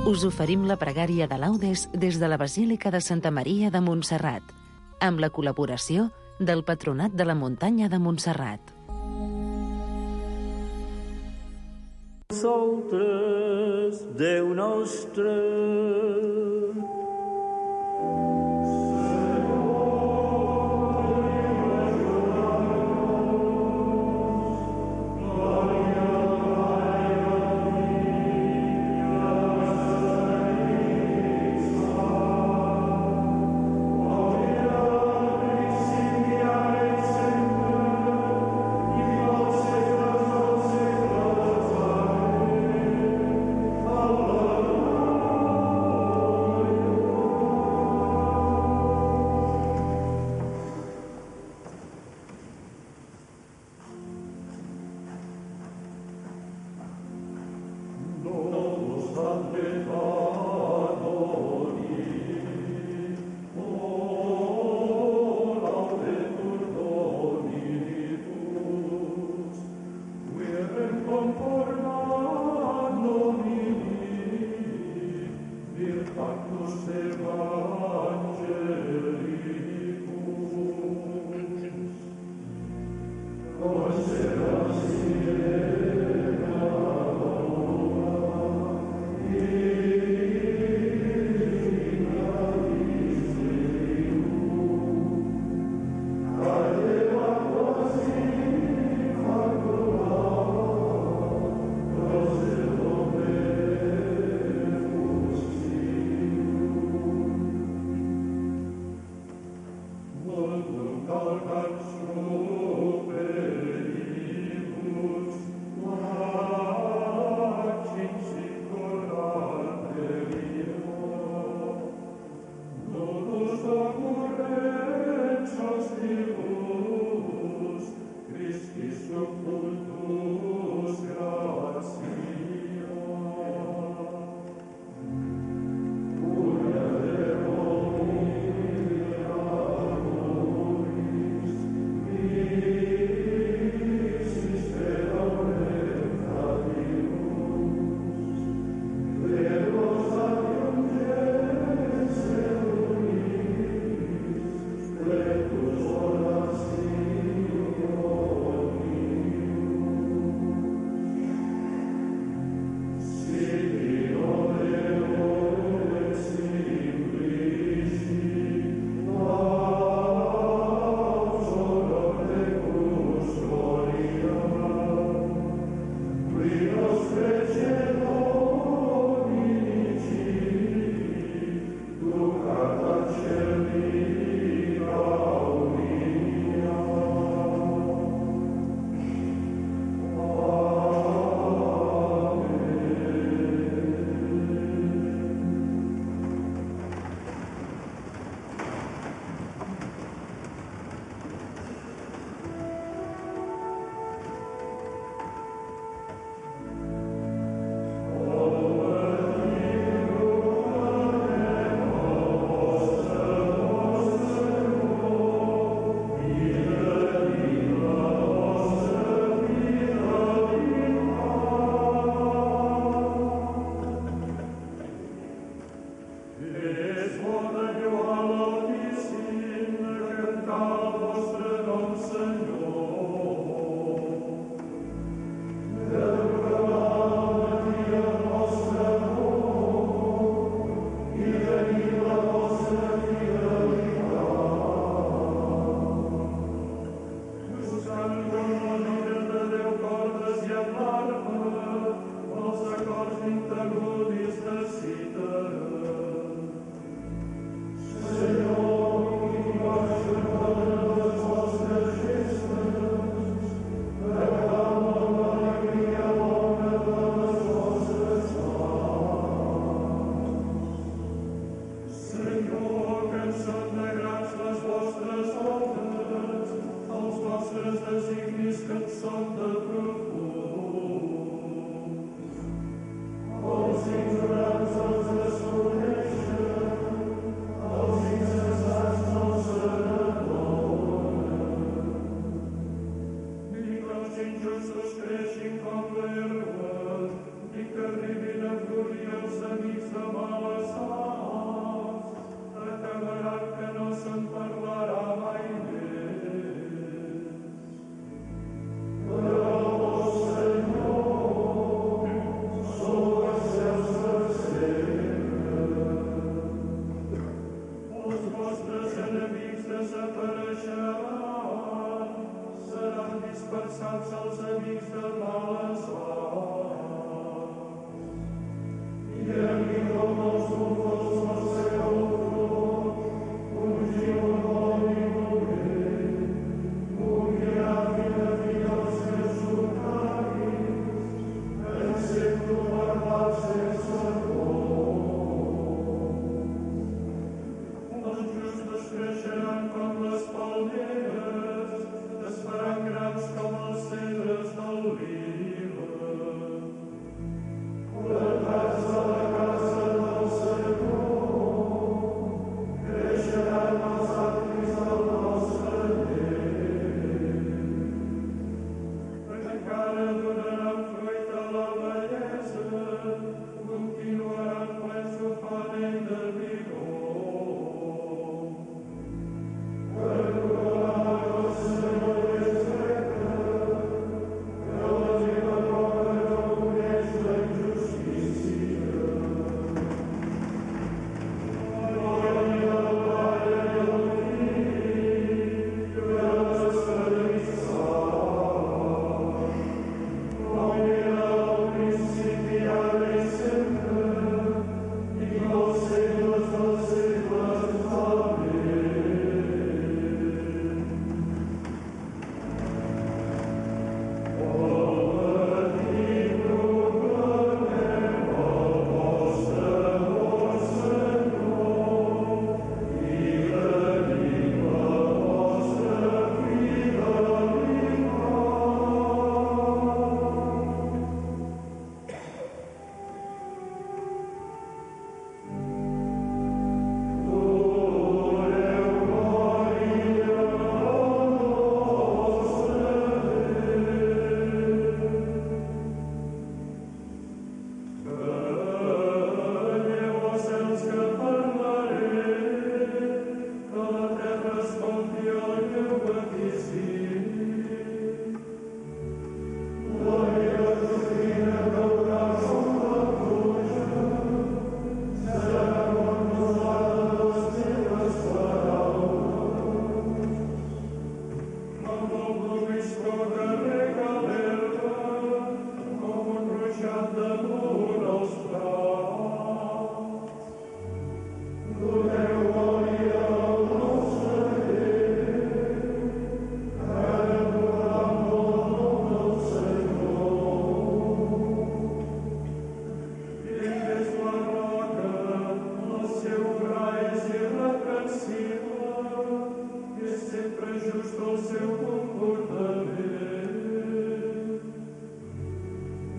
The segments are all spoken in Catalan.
Us oferim la pregària de laudes des de la Basílica de Santa Maria de Montserrat, amb la col·laboració del Patronat de la Muntanya de Montserrat. Nosaltres, Déu nostre,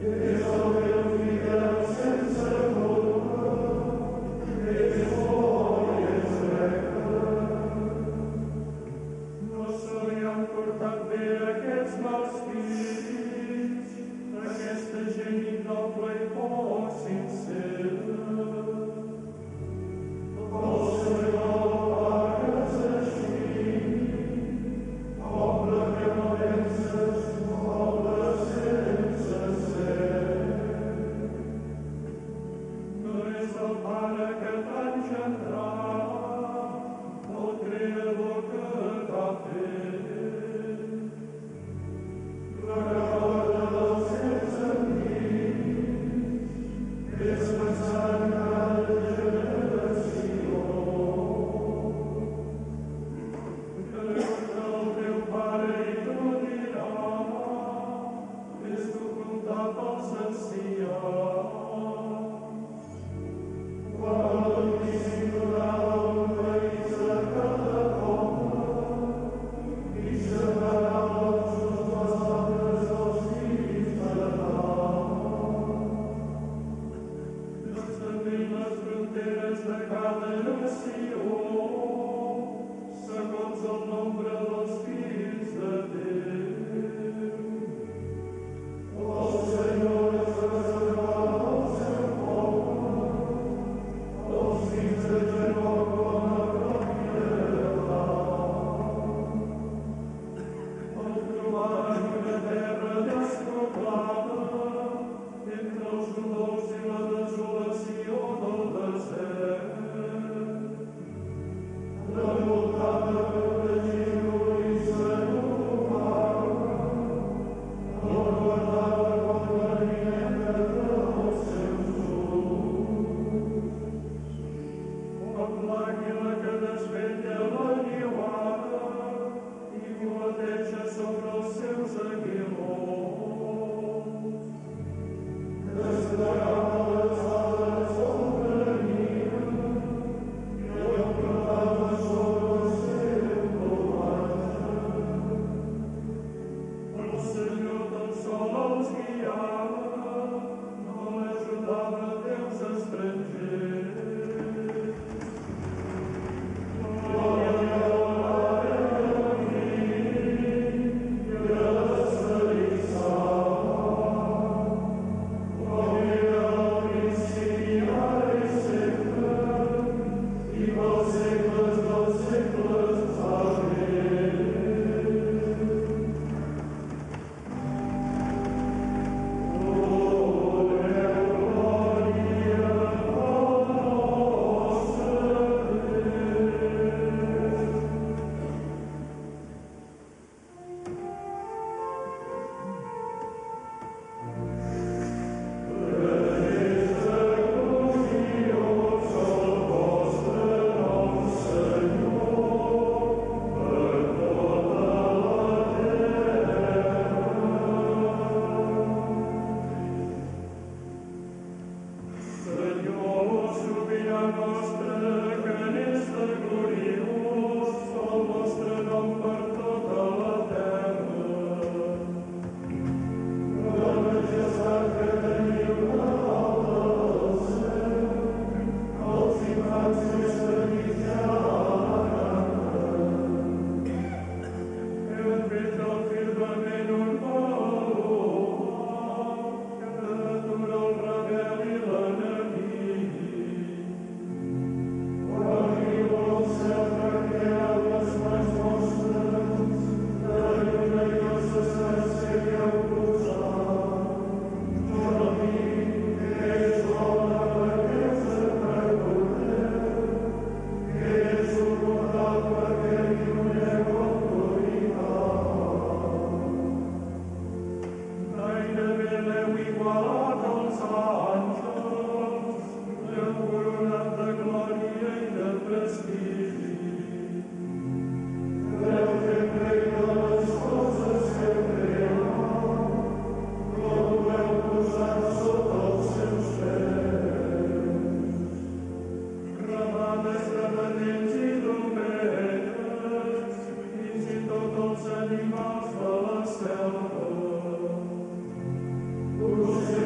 Amen.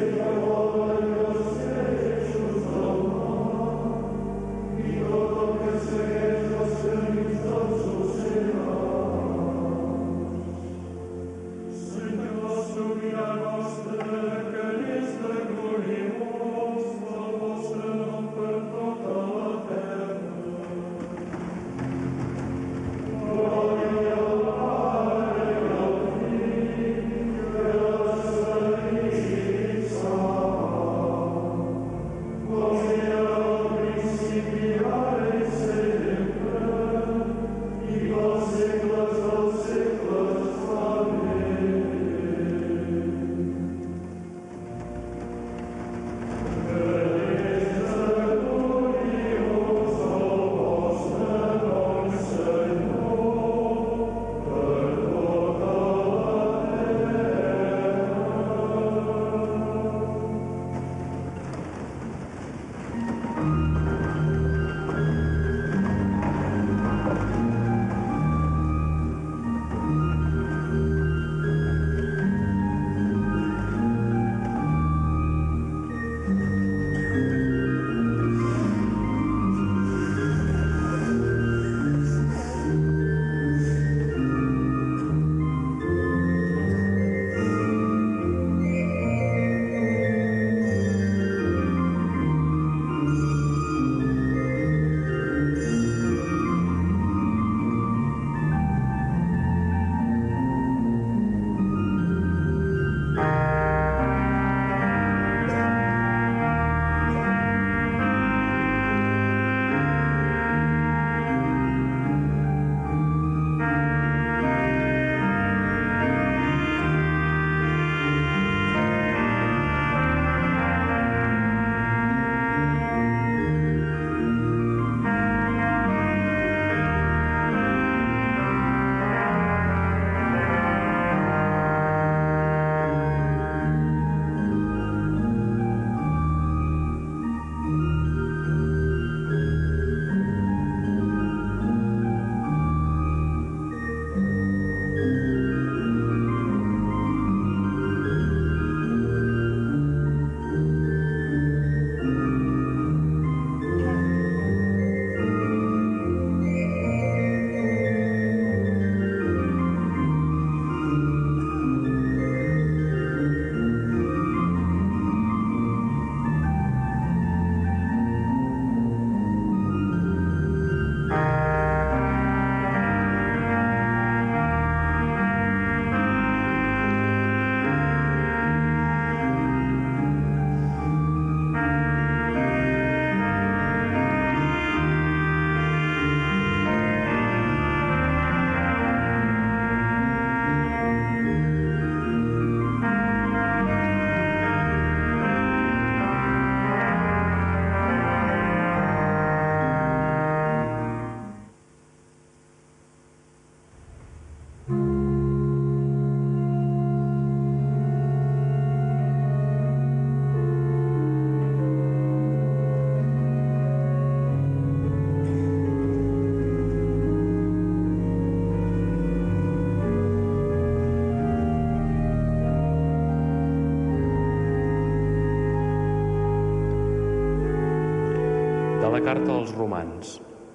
De la carta als romans.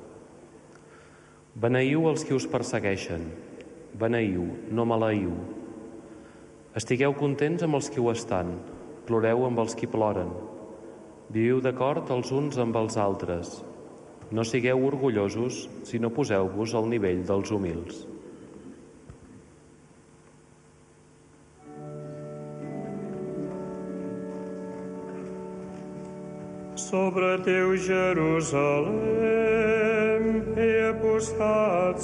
Beneiu els qui us persegueixen. Beneiu, no maleïu. Estigueu contents amb els qui ho estan. Ploreu amb els qui ploren. Viviu d'acord els uns amb els altres. No sigueu orgullosos, sinó poseu-vos al nivell dels humils. Sobre teu Jerusalem he apostat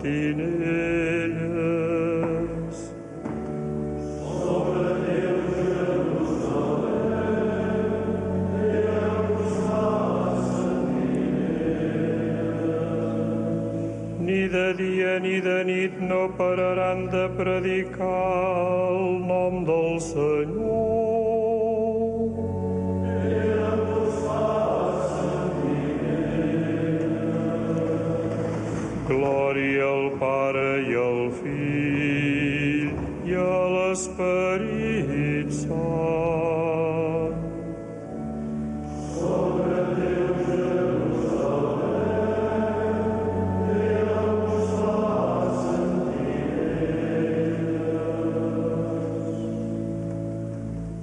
sentinelles. Sobre teu Jerusalem he apostat sentinelles. Ni de dia ni de nit no pararan de predicar el nom del Senyor. Glòria al Pare i al Fill i a l'Esperit Sant. Sobre teu Jerusalem he apostat sentinelles.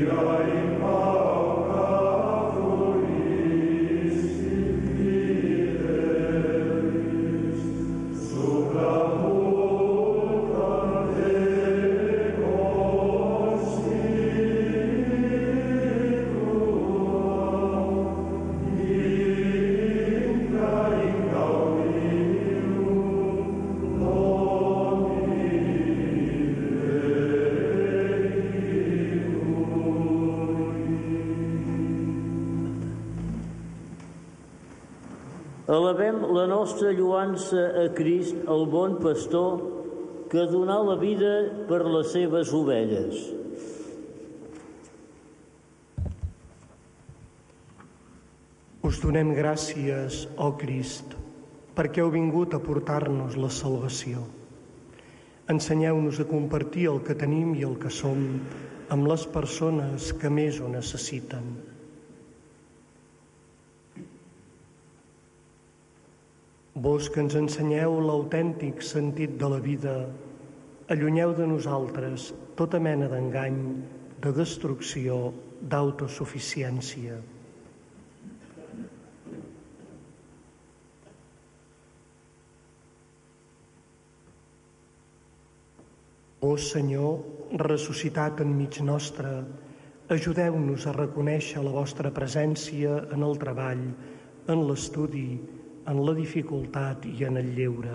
Elevem la nostra lloança a Crist, el bon pastor, que donà la vida per les seves ovelles. Us donem gràcies, ó Crist, perquè heu vingut a portar-nos la salvació. Ensenyeu-nos a compartir el que tenim i el que som amb les persones que més ho necessiten. Vos que ens ensenyeu l'autèntic sentit de la vida, allunyeu de nosaltres tota mena d'engany, de destrucció, d'autosuficiència. Vos, Senyor, ressuscitat enmig nostre, ajudeu-nos a reconèixer la vostra presència en el treball, en l'estudi, en la dificultat i en el lleure.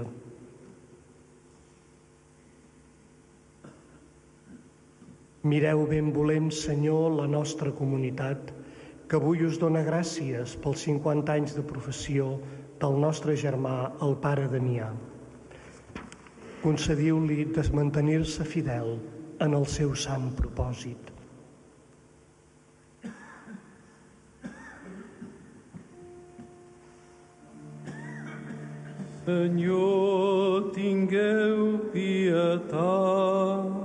Mireu benvolent, Senyor, la nostra comunitat, que avui us dona gràcies pels 50 anys de professió del nostre germà, el pare Damià. Concediu-li desmantenir-se fidel en el seu sant propòsit. Senyor, tingueu pietat.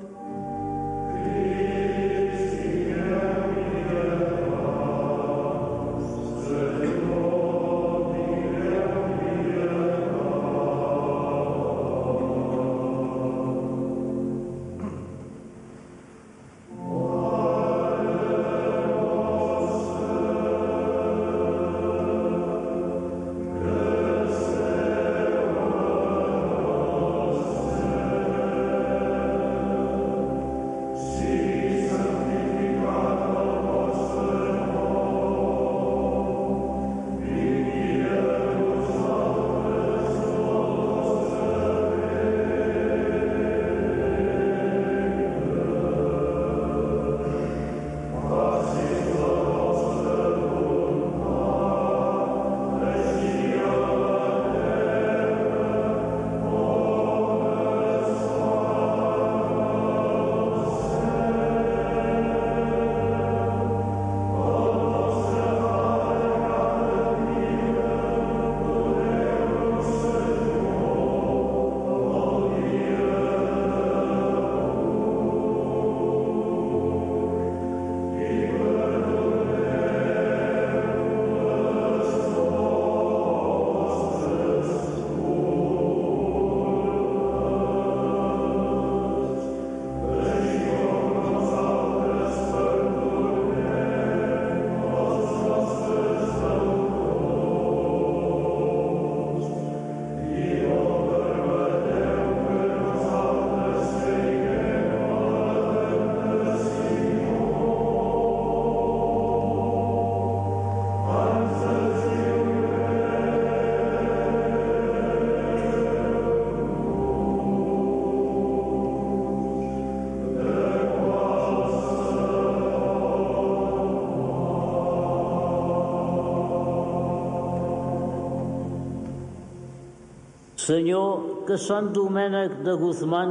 Senyor, que Sant Domènec de Guzmán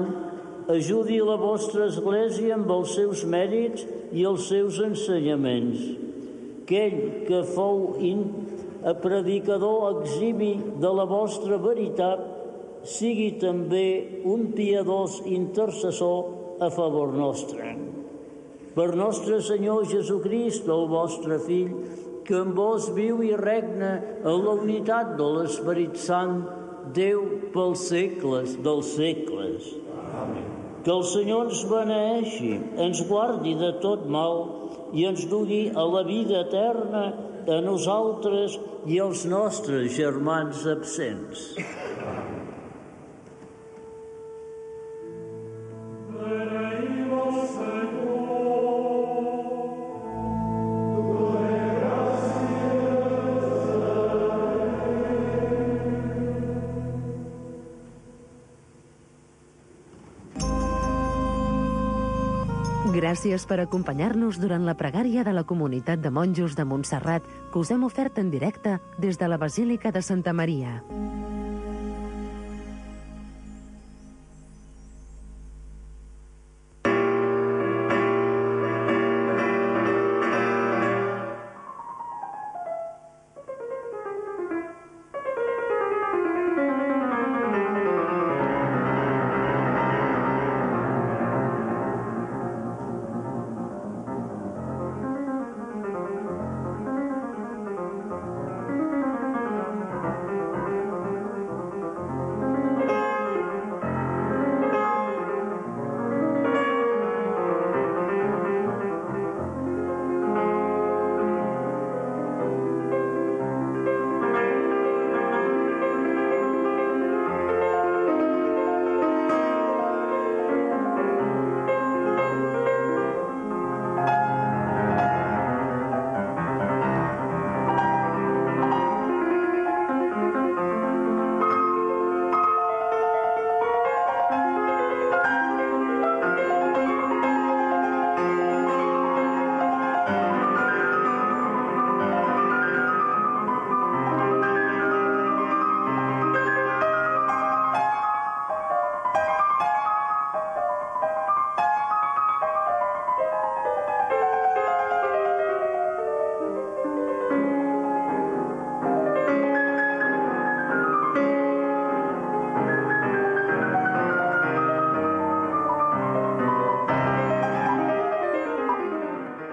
ajudi la vostra Església amb els seus mèrits i els seus ensenyaments. Que ell, que fou predicador eximi de la vostra veritat, sigui també un piadós intercessor a favor nostre. Per nostre Senyor Jesucrist, el vostre Fill, que amb vos viu i regna en la unitat de l'Esperit Sant, Déu pels segles dels segles. Amén. Que el Senyor ens beneeixi, ens guardi de tot mal i ens dugui a la vida eterna a nosaltres i als nostres germans absents. Gràcies per acompanyar-nos durant la pregària de la Comunitat de Monjos de Montserrat que us hem ofert en directe des de la Basílica de Santa Maria.